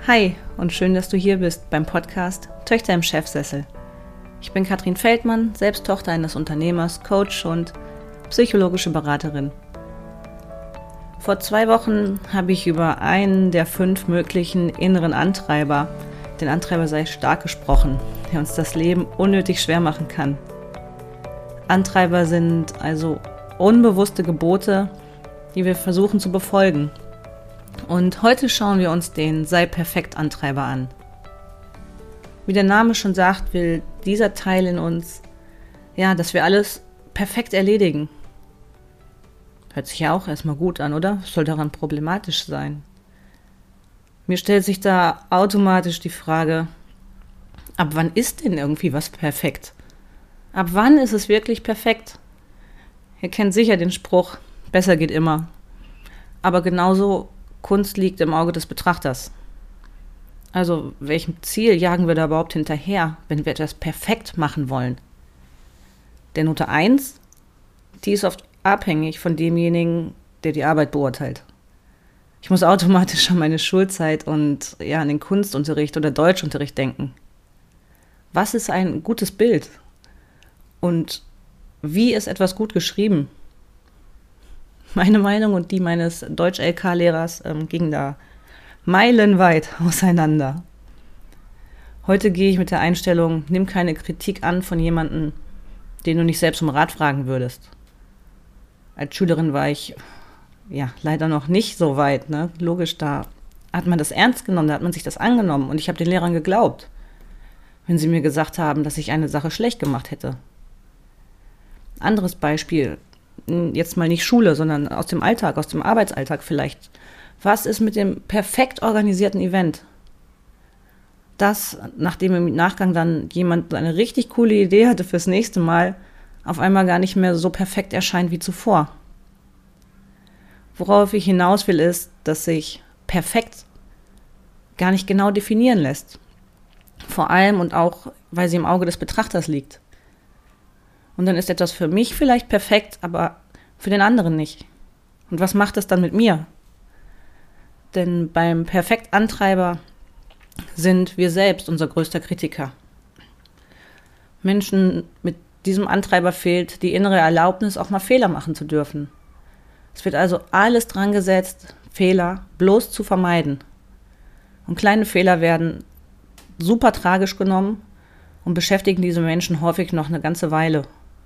Hi und schön, dass du hier bist beim Podcast Töchter im Chefsessel. Ich bin Katrin Feldmann, selbst Tochter eines Unternehmers, Coach und psychologische Beraterin. Vor 2 Wochen habe ich über einen der 5 möglichen inneren Antreiber, den Antreiber sei stark, gesprochen, der uns das Leben unnötig schwer machen kann. Antreiber sind also unbewusste Gebote, die wir versuchen zu befolgen. Und heute schauen wir uns den Sei-Perfekt-Antreiber an. Wie der Name schon sagt, will dieser Teil in uns, dass wir alles perfekt erledigen. Hört sich ja auch erstmal gut an, oder? Was soll daran problematisch sein? Mir stellt sich da automatisch die Frage, ab wann ist denn irgendwie was perfekt? Ab wann ist es wirklich perfekt? Ihr kennt sicher den Spruch, besser geht immer. Aber genauso Kunst liegt im Auge des Betrachters. Also, welchem Ziel jagen wir da überhaupt hinterher, wenn wir etwas perfekt machen wollen? Der Note 1, die ist oft abhängig von demjenigen, der die Arbeit beurteilt. Ich muss automatisch an meine Schulzeit und an den Kunstunterricht oder Deutschunterricht denken. Was ist ein gutes Bild? Und wie ist etwas gut geschrieben? Meine Meinung und die meines Deutsch-LK-Lehrers gingen da meilenweit auseinander. Heute gehe ich mit der Einstellung, nimm keine Kritik an von jemandem, den du nicht selbst um Rat fragen würdest. Als Schülerin war ich leider noch nicht so weit. Ne? Logisch, da hat man das ernst genommen, da hat man sich das angenommen und ich habe den Lehrern geglaubt, wenn sie mir gesagt haben, dass ich eine Sache schlecht gemacht hätte. Anderes Beispiel, jetzt mal nicht Schule, sondern aus dem Alltag, aus dem Arbeitsalltag vielleicht. Was ist mit dem perfekt organisierten Event? Das, nachdem im Nachgang dann jemand eine richtig coole Idee hatte fürs nächste Mal, auf einmal gar nicht mehr so perfekt erscheint wie zuvor. Worauf ich hinaus will, ist, dass sich perfekt gar nicht genau definieren lässt. Vor allem und auch, weil sie im Auge des Betrachters liegt. Und dann ist etwas für mich vielleicht perfekt, aber für den anderen nicht. Und was macht es dann mit mir? Denn beim Perfektantreiber sind wir selbst unser größter Kritiker. Menschen mit diesem Antreiber fehlt die innere Erlaubnis, auch mal Fehler machen zu dürfen. Es wird also alles dran gesetzt, Fehler bloß zu vermeiden. Und kleine Fehler werden super tragisch genommen und beschäftigen diese Menschen häufig noch eine ganze Weile.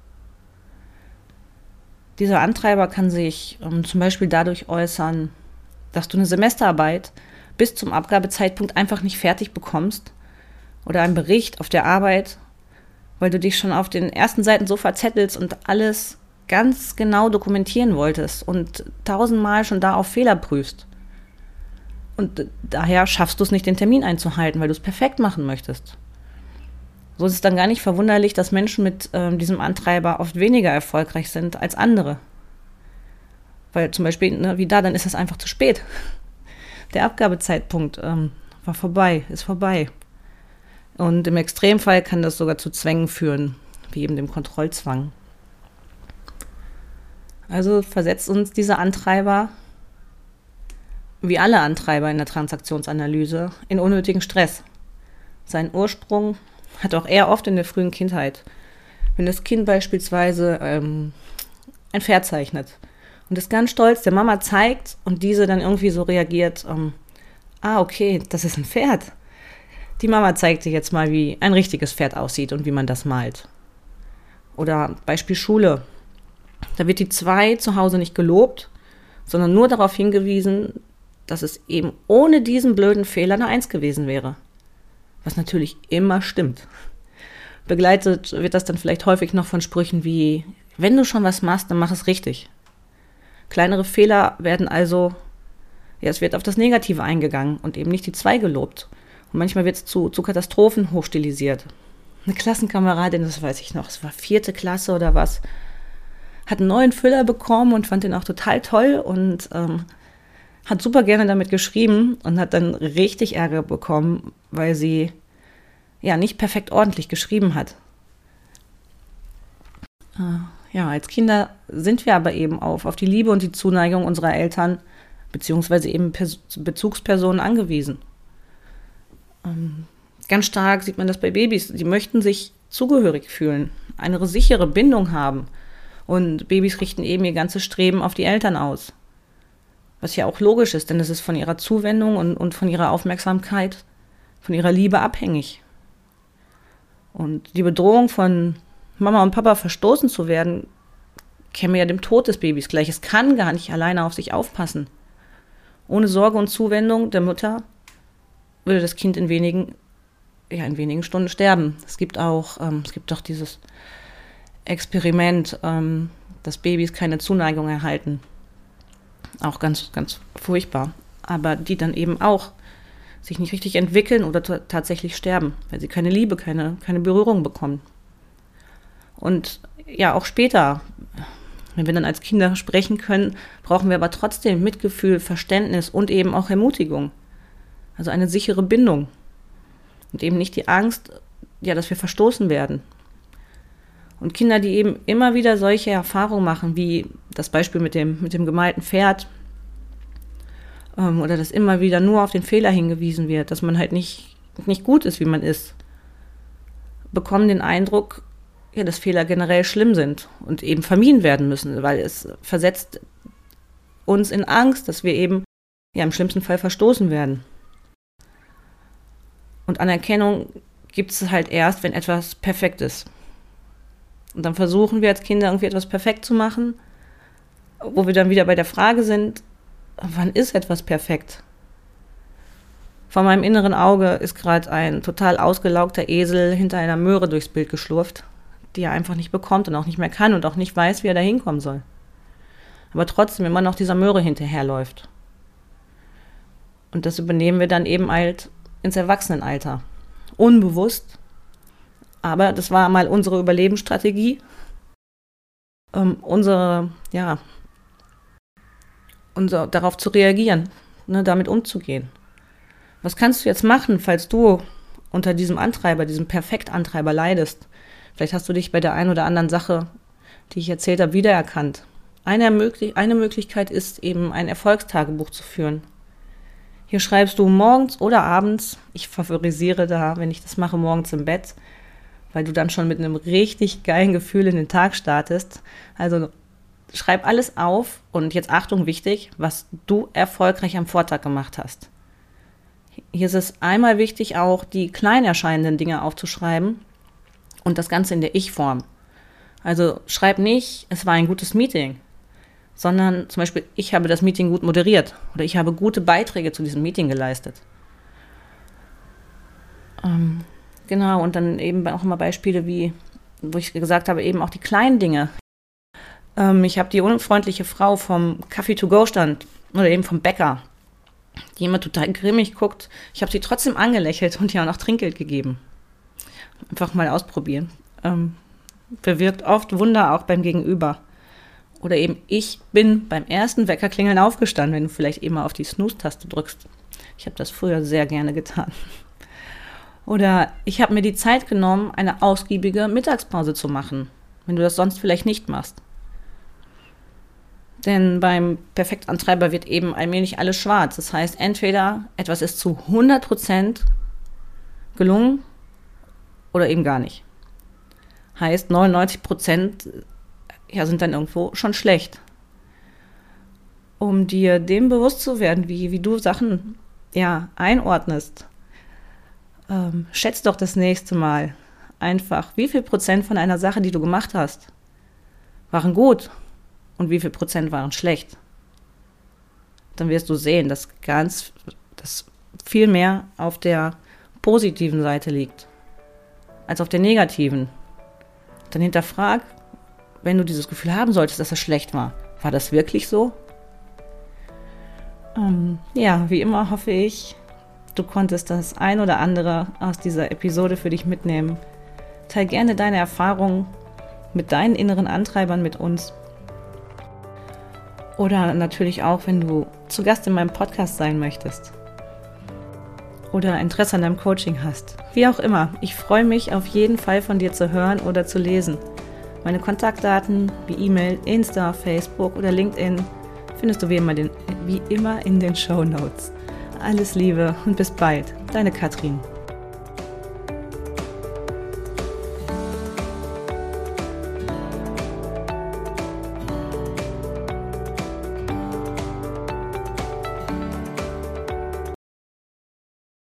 Dieser Antreiber kann sich zum Beispiel dadurch äußern, dass du eine Semesterarbeit bis zum Abgabezeitpunkt einfach nicht fertig bekommst oder einen Bericht auf der Arbeit, weil du dich schon auf den ersten Seiten so verzettelst und alles ganz genau dokumentieren wolltest und 1000-mal schon da auf Fehler prüfst. Und daher schaffst du es nicht, den Termin einzuhalten, weil du es perfekt machen möchtest. So ist es dann gar nicht verwunderlich, dass Menschen mit diesem Antreiber oft weniger erfolgreich sind als andere. Weil zum Beispiel, wie da, dann ist es einfach zu spät. Der Abgabezeitpunkt ist vorbei. Und im Extremfall kann das sogar zu Zwängen führen, wie eben dem Kontrollzwang. Also versetzt uns dieser Antreiber, wie alle Antreiber in der Transaktionsanalyse, in unnötigen Stress. Seinen Ursprung hat auch er oft in der frühen Kindheit. Wenn das Kind beispielsweise ein Pferd zeichnet und ist ganz stolz der Mama zeigt und diese dann irgendwie so reagiert, okay, das ist ein Pferd. Die Mama zeigt dir jetzt mal, wie ein richtiges Pferd aussieht und wie man das malt. Oder Beispiel Schule. Da wird die 2 zu Hause nicht gelobt, sondern nur darauf hingewiesen, dass es eben ohne diesen blöden Fehler eine 1 gewesen wäre. Was natürlich immer stimmt. Begleitet wird das dann vielleicht häufig noch von Sprüchen wie, wenn du schon was machst, dann mach es richtig. Kleinere Fehler werden also, es wird auf das Negative eingegangen und eben nicht die 2 gelobt. Und manchmal wird es zu Katastrophen hochstilisiert. Eine Klassenkameradin, das weiß ich noch, es war 4. Klasse oder was, hat einen neuen Füller bekommen und fand den auch total toll und hat super gerne damit geschrieben und hat dann richtig Ärger bekommen, weil sie nicht perfekt ordentlich geschrieben hat. Als Kinder sind wir aber eben auf die Liebe und die Zuneigung unserer Eltern beziehungsweise eben Bezugspersonen angewiesen. Ganz stark sieht man das bei Babys. Die möchten sich zugehörig fühlen, eine sichere Bindung haben. Und Babys richten eben ihr ganzes Streben auf die Eltern aus. Was ja auch logisch ist, denn es ist von ihrer Zuwendung und von ihrer Aufmerksamkeit, von ihrer Liebe abhängig. Und die Bedrohung von Mama und Papa verstoßen zu werden, käme ja dem Tod des Babys gleich. Es kann gar nicht alleine auf sich aufpassen. Ohne Sorge und Zuwendung der Mutter würde das Kind in wenigen Stunden sterben. Es gibt auch dieses Experiment, dass Babys keine Zuneigung erhalten. Auch ganz, ganz furchtbar. Aber die dann eben auch sich nicht richtig entwickeln oder tatsächlich sterben, weil sie keine Liebe, keine Berührung bekommen. Und ja, auch später, wenn wir dann als Kinder sprechen können, brauchen wir aber trotzdem Mitgefühl, Verständnis und eben auch Ermutigung. Also eine sichere Bindung. Und eben nicht die Angst, ja, dass wir verstoßen werden. Und Kinder, die eben immer wieder solche Erfahrungen machen, wie das Beispiel mit dem gemalten Pferd, oder dass immer wieder nur auf den Fehler hingewiesen wird, dass man halt nicht gut ist, wie man ist, bekommen den Eindruck, ja, dass Fehler generell schlimm sind und eben vermieden werden müssen, weil es versetzt uns in Angst, dass wir eben ja im schlimmsten Fall verstoßen werden. Und Anerkennung gibt es halt erst, wenn etwas perfekt ist. Und dann versuchen wir als Kinder irgendwie etwas perfekt zu machen, wo wir dann wieder bei der Frage sind, wann ist etwas perfekt? Vor meinem inneren Auge ist gerade ein total ausgelaugter Esel hinter einer Möhre durchs Bild geschlurft, die er einfach nicht bekommt und auch nicht mehr kann und auch nicht weiß, wie er da hinkommen soll. Aber trotzdem immer noch dieser Möhre hinterherläuft. Und das übernehmen wir dann eben halt ins Erwachsenenalter. Unbewusst. Aber das war mal unsere Überlebensstrategie. Darauf zu reagieren, damit umzugehen. Was kannst du jetzt machen, falls du unter diesem Antreiber, diesem Perfektantreiber leidest? Vielleicht hast du dich bei der einen oder anderen Sache, die ich erzählt habe, wiedererkannt. Eine Möglichkeit ist eben, ein Erfolgstagebuch zu führen. Hier schreibst du morgens oder abends, ich favorisiere da, wenn ich das mache, morgens im Bett, weil du dann schon mit einem richtig geilen Gefühl in den Tag startest. Also schreib alles auf und jetzt Achtung, wichtig, was du erfolgreich am Vortag gemacht hast. Hier ist es einmal wichtig, auch die klein erscheinenden Dinge aufzuschreiben und das Ganze in der Ich-Form. Also schreib nicht, es war ein gutes Meeting, sondern zum Beispiel, ich habe das Meeting gut moderiert oder ich habe gute Beiträge zu diesem Meeting geleistet. Genau, und dann eben auch immer Beispiele wie, wo ich gesagt habe, eben auch die kleinen Dinge. Ich habe die unfreundliche Frau vom Kaffee-to-go-Stand oder eben vom Bäcker, die immer total grimmig guckt. Ich habe sie trotzdem angelächelt und ihr auch noch Trinkgeld gegeben. Einfach mal ausprobieren. Bewirkt oft Wunder auch beim Gegenüber. Oder eben, ich bin beim ersten Weckerklingeln aufgestanden, wenn du vielleicht eben mal auf die Snooze-Taste drückst. Ich habe das früher sehr gerne getan. Oder ich habe mir die Zeit genommen, eine ausgiebige Mittagspause zu machen, wenn du das sonst vielleicht nicht machst. Denn beim Perfektantreiber wird eben allmählich alles schwarz. Das heißt, entweder etwas ist zu 100% gelungen oder eben gar nicht. Heißt, 99% sind dann irgendwo schon schlecht. Um dir dem bewusst zu werden, wie du Sachen einordnest, schätz doch das nächste Mal einfach, wie viel Prozent von einer Sache, die du gemacht hast, waren gut und wie viel Prozent waren schlecht. Dann wirst du sehen, dass viel mehr auf der positiven Seite liegt, als auf der negativen. Dann hinterfrag, wenn du dieses Gefühl haben solltest, dass es schlecht war. War das wirklich so? Wie immer hoffe ich, du konntest das ein oder andere aus dieser Episode für dich mitnehmen. Teil gerne deine Erfahrungen mit deinen inneren Antreibern mit uns. Oder natürlich auch, wenn du zu Gast in meinem Podcast sein möchtest. Oder Interesse an deinem Coaching hast. Wie auch immer, ich freue mich auf jeden Fall von dir zu hören oder zu lesen. Meine Kontaktdaten wie E-Mail, Insta, Facebook oder LinkedIn findest du wie immer in den Shownotes. Alles Liebe und bis bald, deine Katrin.